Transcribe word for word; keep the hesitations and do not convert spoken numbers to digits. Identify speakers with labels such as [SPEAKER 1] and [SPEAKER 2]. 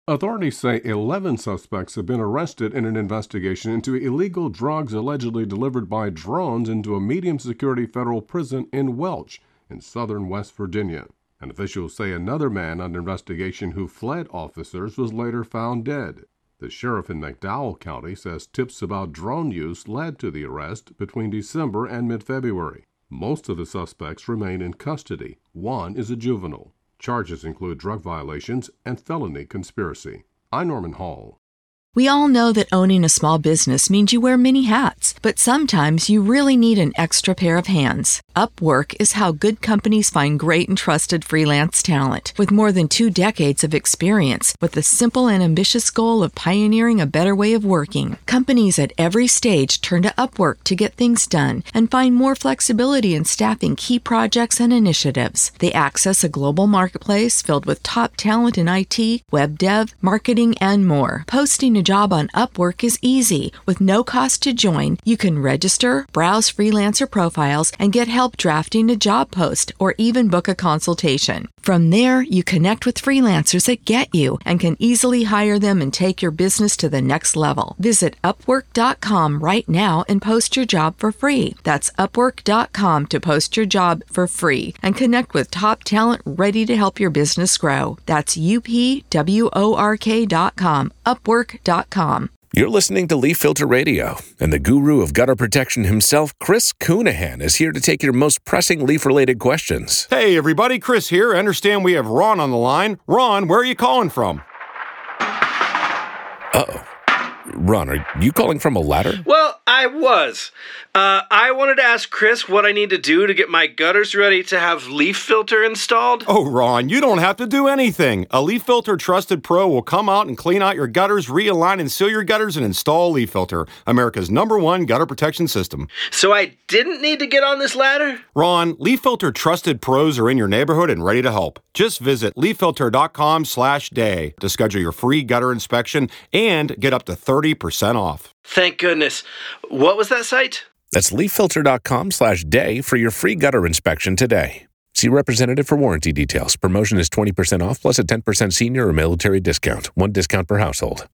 [SPEAKER 1] Authorities say eleven suspects have been arrested in an investigation into illegal drugs allegedly delivered by drones into a medium-security federal prison in Welch, in southern West Virginia. And officials say another man under investigation who fled officers was later found dead. The sheriff in McDowell County says tips about drone use led to the arrest between December and mid-February. Most of the suspects remain in custody. One is a juvenile. Charges include drug violations and felony conspiracy. I'm Norman Hall.
[SPEAKER 2] We all know that owning a small business means you wear many hats, but sometimes you really need an extra pair of hands. Upwork is how good companies find great and trusted freelance talent. With more than two decades of experience, with the simple and ambitious goal of pioneering a better way of working, companies at every stage turn to Upwork to get things done and find more flexibility in staffing key projects and initiatives. They access a global marketplace filled with top talent in I T, web dev, marketing, and more. Posting a job on Upwork is easy. With no cost to join, you can register, browse freelancer profiles, and get help drafting a job post or even book a consultation. From there, you connect with freelancers that get you and can easily hire them and take your business to the next level. Visit upwork dot com right now and post your job for free. That's upwork dot com to post your job for free and connect with top talent ready to help your business grow. That's U P W O R K dot com, upwork dot com.
[SPEAKER 3] You're listening to Leaf Filter Radio, and the guru of gutter protection himself, Chris Coonahan, is here to take your most pressing leaf-related questions.
[SPEAKER 4] Hey, everybody, Chris here. I understand we have Ron on the line. Ron, where are you calling from?
[SPEAKER 3] Uh-oh. Ron, are you calling from a ladder?
[SPEAKER 5] Well, I was. Uh, I wanted to ask Chris what I need to do to get my gutters ready to have Leaf Filter installed.
[SPEAKER 4] Oh, Ron, you don't have to do anything. A Leaf Filter Trusted Pro will come out and clean out your gutters, realign and seal your gutters, and install Leaf Filter, America's number one gutter protection system.
[SPEAKER 5] So I didn't need to get on this ladder?
[SPEAKER 4] Ron, Leaf Filter Trusted Pros are in your neighborhood and ready to help. Just visit leaf filter dot com slash day to schedule your free gutter inspection and get up to thirty percent off.
[SPEAKER 5] Thank goodness. What was that site?
[SPEAKER 3] That's leaf filter dot com slash day for your free gutter inspection today. See representative for warranty details. Promotion is twenty percent off plus a ten percent senior or military discount. One discount per household.